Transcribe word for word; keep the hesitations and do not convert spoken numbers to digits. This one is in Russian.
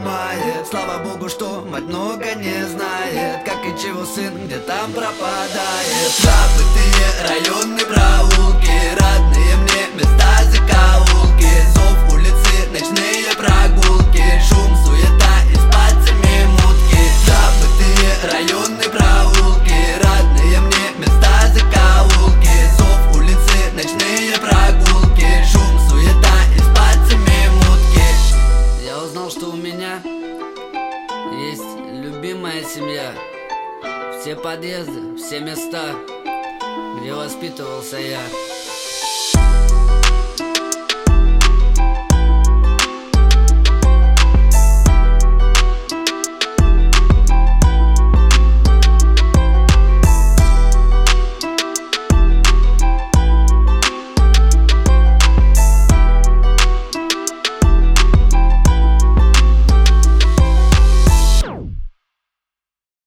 ломает. Слава богу, что мать много не знает, как и чего сын где там пропадает. Забытые районы, проулки, родные мне места, закоулки, зов улицы, ночные прогулки, шум, суета и с пальцами мутки. Забытые районы, проулки, родные мне места, закоулки, зов улицы, ночные прогулки, шум, суета и с пальцами мутки. Я узнал, что у меня есть любимая семья. Все подъезды, все места, где воспитывался я.